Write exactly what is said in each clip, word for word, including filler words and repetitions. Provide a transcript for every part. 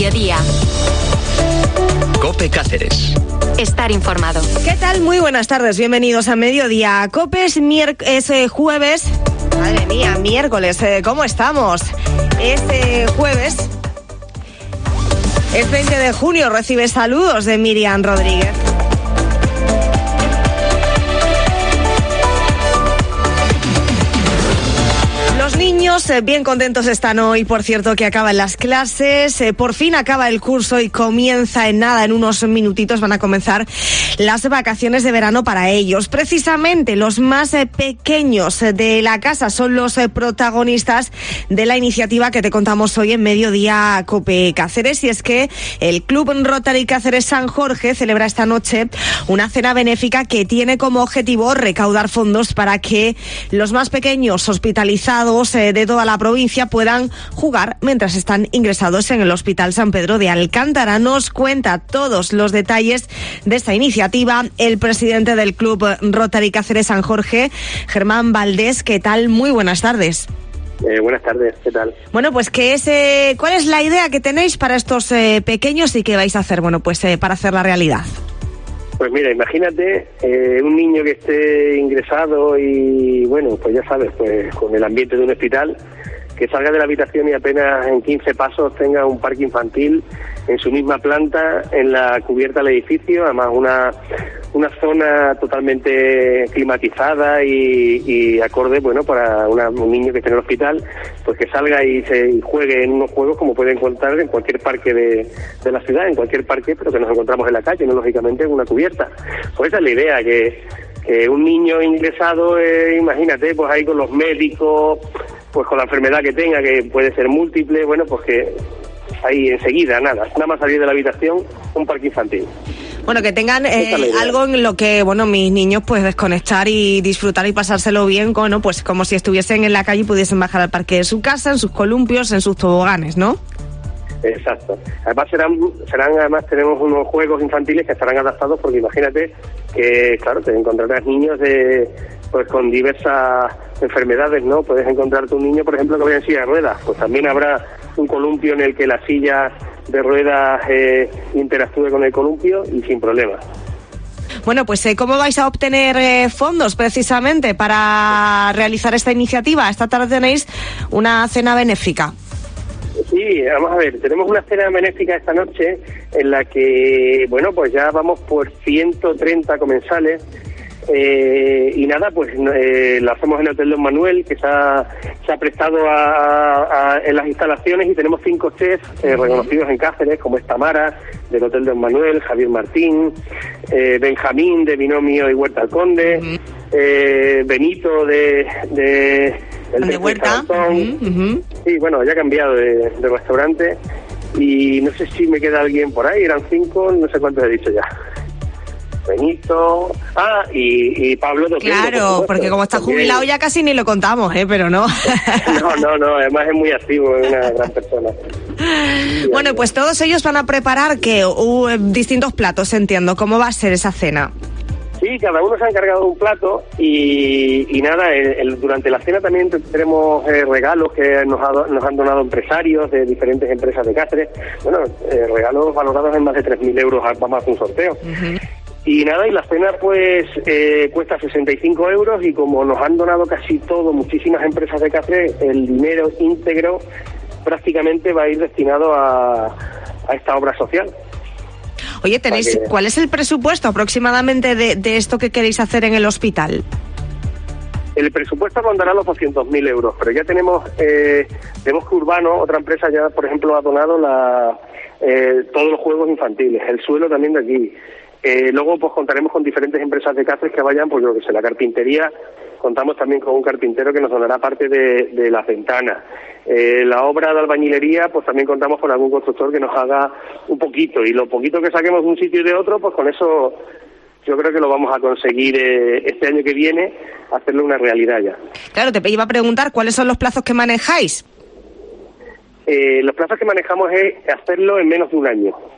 mediodía. COPE Cáceres. Estar informado. ¿Qué tal? Muy buenas tardes. Bienvenidos a Mediodía. COPE es, mier- es eh, jueves. Madre mía, miércoles. Eh, ¿Cómo estamos? Este jueves. Es veinte de junio. Recibe saludos de Miriam Rodríguez. Los niños eh, bien contentos están hoy, por cierto, que acaban las clases, eh, por fin acaba el curso y comienza en nada, en unos minutitos van a comenzar las vacaciones de verano para ellos. Precisamente los más eh, pequeños de la casa son los eh, protagonistas de la iniciativa que te contamos hoy en Mediodía COPE Cáceres, y es que el Club Rotary Cáceres San Jorge celebra esta noche una cena benéfica que tiene como objetivo recaudar fondos para que los más pequeños hospitalizados de toda la provincia puedan jugar mientras están ingresados en el Hospital San Pedro de Alcántara. Nos cuenta todos los detalles de esta iniciativa el presidente del Club Rotary Cáceres San Jorge, Germán Valdés. ¿Qué tal? Muy buenas tardes. Eh, buenas tardes, ¿qué tal? Bueno, pues ¿qué es, eh, ¿cuál es la idea que tenéis para estos eh, pequeños y qué vais a hacer, bueno, pues eh, para hacer la realidad? Pues mira, imagínate eh, un niño que esté ingresado y, bueno, pues ya sabes, pues con el ambiente de un hospital, que salga de la habitación y apenas en quince pasos tenga un parque infantil en su misma planta, en la cubierta del edificio, además una una zona totalmente climatizada y, y acorde, bueno, para una, un niño que esté en el hospital, pues que salga y se y juegue en unos juegos como puede encontrar en cualquier parque de, de la ciudad, en cualquier parque, pero que nos encontramos en la calle, no lógicamente en una cubierta. Pues esa es la idea, que, que un niño ingresado, eh, imagínate, pues ahí con los médicos, pues con la enfermedad que tenga, que puede ser múltiple, bueno, pues que ahí enseguida, nada, nada más salir de la habitación, un parque infantil. Bueno, que tengan eh, algo en lo que, bueno, mis niños pues desconectar y disfrutar y pasárselo bien, bueno, pues como si estuviesen en la calle y pudiesen bajar al parque de su casa, en sus columpios, en sus toboganes, ¿no? Exacto. Además serán, serán además tenemos unos juegos infantiles que estarán adaptados, porque imagínate que, claro, te encontrarás niños de pues con diversas enfermedades, ¿no? Puedes encontrarte un niño, por ejemplo, que vaya en silla de ruedas, pues también habrá un columpio en el que la silla de ruedas eh, interactúe con el columpio y sin problema. Bueno, pues eh, ¿cómo vais a obtener eh, fondos precisamente para realizar esta iniciativa? Esta tarde tenéis una cena benéfica. Sí, vamos a ver, tenemos una cena benéfica esta noche en la que, bueno, pues ya vamos por ciento treinta comensales. Eh, y nada, pues eh, lo hacemos en el Hotel Don Manuel, que se ha, se ha prestado a, a, en las instalaciones, y tenemos cinco chefs eh, reconocidos en Cáceres, como es Tamara, del Hotel Don Manuel, Javier Martín, eh, Benjamín, de Binomio y Huerta al Conde, uh-huh. eh, Benito, de... de el de Huerta. Uh-huh, uh-huh. Sí, bueno, ya ha cambiado de, de restaurante, y no sé si me queda alguien por ahí, eran cinco, no sé cuántos he dicho ya. Benito, ah, y, y Pablo Toquero. Claro, por porque como está también jubilado ya casi ni lo contamos, ¿eh? Pero no. No, no, no, además es muy activo, es una gran persona. Bueno, pues todos ellos van a preparar que uh, distintos platos, entiendo. ¿Cómo va a ser esa cena? Sí, cada uno se ha encargado de un plato y, y nada, el, el, durante la cena también tenemos eh, regalos que nos, ha, nos han donado empresarios de diferentes empresas de Cáceres. Bueno, eh, regalos valorados en más de tres mil euros, vamos a hacer un sorteo. Uh-huh. Y nada, y la cena pues eh, cuesta sesenta y cinco euros, y como nos han donado casi todo, muchísimas empresas de Cáceres, el dinero íntegro prácticamente va a ir destinado a, a esta obra social. Oye, tenéis, que... ¿cuál es el presupuesto aproximadamente de, de esto que queréis hacer en el hospital? El presupuesto rondará los doscientos mil euros, pero ya tenemos, eh, tenemos que Urbano, otra empresa ya, por ejemplo, ha donado la, eh, todos los juegos infantiles, el suelo también de aquí. Eh, luego pues contaremos con diferentes empresas de Cáceres que vayan, pues yo que sé, la carpintería, contamos también con un carpintero que nos donará parte de, de las ventanas. Eh, la obra de albañilería, pues también contamos con algún constructor que nos haga un poquito, y lo poquito que saquemos de un sitio y de otro, pues con eso yo creo que lo vamos a conseguir eh, este año que viene, hacerlo una realidad ya. Claro, te iba a preguntar, ¿cuáles son los plazos que manejáis? Eh, los plazos que manejamos es hacerlo en menos de un año.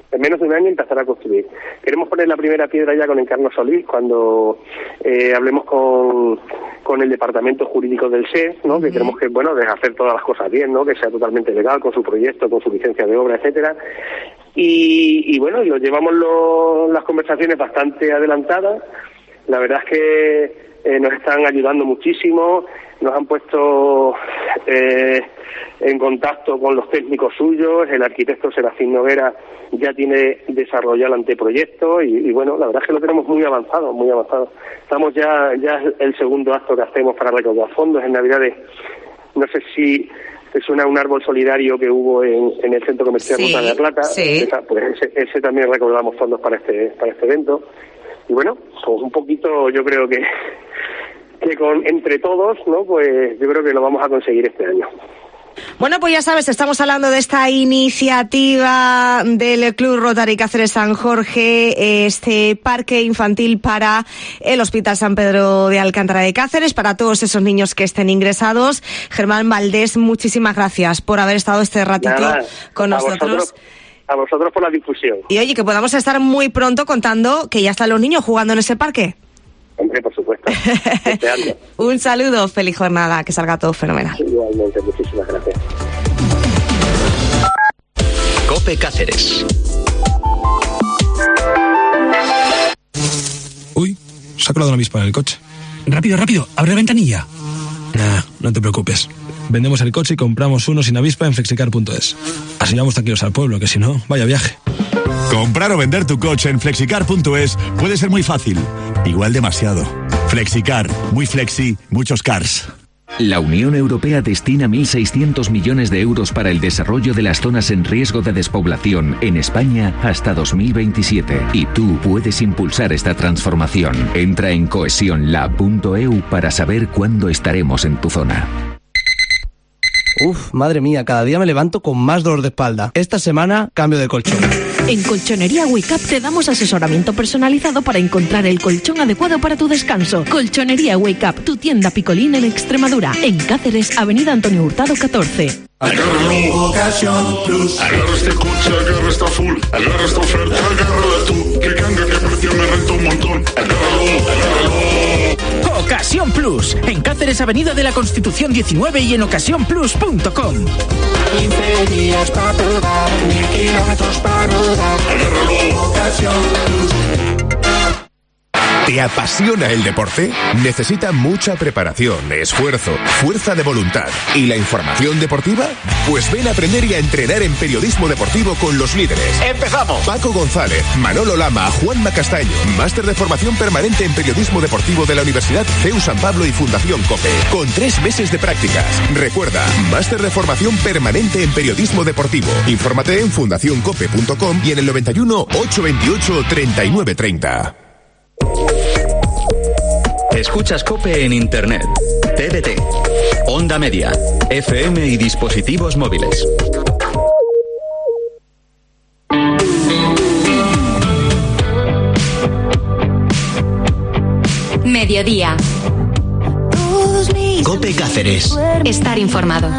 en menos de un año empezar a construir. Queremos poner la primera piedra ya con Encarno Solís, cuando eh, hablemos con, con el departamento jurídico del S E S, ¿no? Uh-huh. Que tenemos que, bueno, de hacer todas las cosas bien, ¿no? Que sea totalmente legal, con su proyecto, con su licencia de obra, etcétera. Y, y bueno, y lo llevamos lo, las conversaciones bastante adelantadas. La verdad es que eh, nos están ayudando muchísimo, nos han puesto eh, en contacto con los técnicos suyos, el arquitecto Serafín Noguera ya tiene desarrollado el anteproyecto y, y bueno, la verdad es que lo tenemos muy avanzado, muy avanzado. Estamos ya, ya es el segundo acto que hacemos para recaudar fondos en Navidades. No sé si te suena un árbol solidario que hubo en, en el Centro Comercial Punta de la Plata. Sí. Esa, pues ese, ese también recaudamos fondos para este, para este evento. Y bueno, pues un poquito yo creo que que con entre todos, ¿no? Pues yo creo que lo vamos a conseguir este año. Bueno, pues ya sabes, estamos hablando de esta iniciativa del Club Rotary Cáceres San Jorge, este parque infantil para el Hospital San Pedro de Alcántara de Cáceres, para todos esos niños que estén ingresados. Germán Valdés, muchísimas gracias por haber estado este ratito Nada, con nosotros. Vosotros, a vosotros por la difusión. Y oye, que podamos estar muy pronto contando que ya están los niños jugando en ese parque. Hombre, por supuesto. Un saludo, feliz jornada, que salga todo fenomenal. Igualmente, muchísimas gracias. COPE Cáceres. Uy, se ha colado una avispa en el coche. Rápido, rápido, abre la ventanilla. Nah, no te preocupes. Vendemos el coche y compramos uno sin avispa en flexicar punto es. Así vamos tranquilos al pueblo, que si no, vaya viaje. Comprar o vender tu coche en flexicar punto es puede ser muy fácil, igual demasiado. Flexicar, muy flexi, muchos cars. La Unión Europea destina mil seiscientos millones de euros para el desarrollo de las zonas en riesgo de despoblación en España hasta dos mil veintisiete. Y tú puedes impulsar esta transformación. Entra en cohesión lab punto e u para saber cuándo estaremos en tu zona. Uf, madre mía, cada día me levanto con más dolor de espalda. Esta semana, cambio de colchón. En Colchonería Wake Up te damos asesoramiento personalizado para encontrar el colchón adecuado para tu descanso. Colchonería Wake Up, tu tienda Picolín en Extremadura. En Cáceres, Avenida Antonio Hurtado catorce. Agárralo, Ocasión Plus. Agarra este coche, agarra esta full. Agarra esta oferta, agárrala tú. Que ganga, que precio me renta un montón. Agárralo, agárralo. Ocasión Plus. En Cáceres, Avenida de la Constitución diecinueve y en ocasión plus punto com. quince días para probar, mil kilómetros para rodar. Agárralo, Ocasión Plus. ¿Te apasiona el deporte? Necesita mucha preparación, esfuerzo, fuerza de voluntad. ¿Y la información deportiva? Pues ven a aprender y a entrenar en periodismo deportivo con los líderes. ¡Empezamos! Paco González, Manolo Lama, Juanma Castaño. Máster de formación permanente en periodismo deportivo de la Universidad C E U San Pablo y Fundación COPE. Con tres meses de prácticas. Recuerda, máster de formación permanente en periodismo deportivo. Infórmate en fundación cope punto com y en el noventa y uno, ochocientos veintiocho, treinta y nueve treinta. Escuchas COPE en Internet, T D T, Onda Media, F M y dispositivos móviles. Mediodía. COPE Cáceres. Estar informado.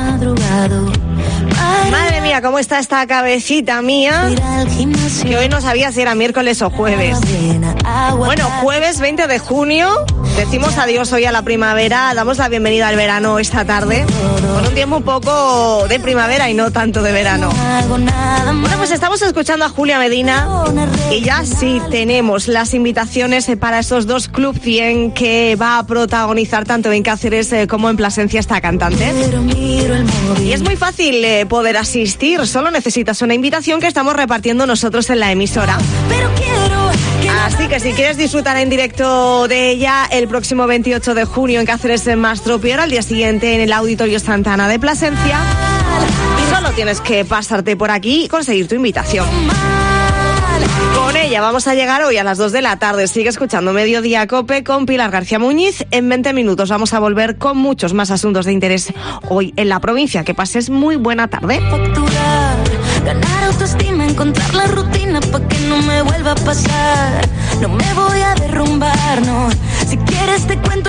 Madre mía, cómo está esta cabecita mía, que hoy no sabía si era miércoles o jueves. Bueno, jueves veinte de junio, decimos adiós hoy a la primavera, damos la bienvenida al verano esta tarde, con un tiempo un poco de primavera y no tanto de verano. Bueno, pues estamos escuchando a Julia Medina y ya sí tenemos las invitaciones para esos dos Club cien que va a protagonizar tanto en Cáceres como en Plasencia esta cantante. Y es muy fácil eh, poder asistir, solo necesitas una invitación que estamos repartiendo nosotros en la emisora. Así que si quieres disfrutar en directo de ella el próximo veintiocho de junio en Cáceres en Mastropiero, al día siguiente en el Auditorio Santana de Plasencia, solo tienes que pasarte por aquí y conseguir tu invitación. Con ella vamos a llegar hoy a las dos de la tarde. Sigue escuchando Mediodía COPE con Pilar García Muñiz. En veinte minutos vamos a volver con muchos más asuntos de interés hoy en la provincia. Que pases muy buena tarde. Facturar, ganar autoestima, encontrar la rutina pa' que no me vuelva a pasar. No me voy a derrumbar, no. Si quieres te cuento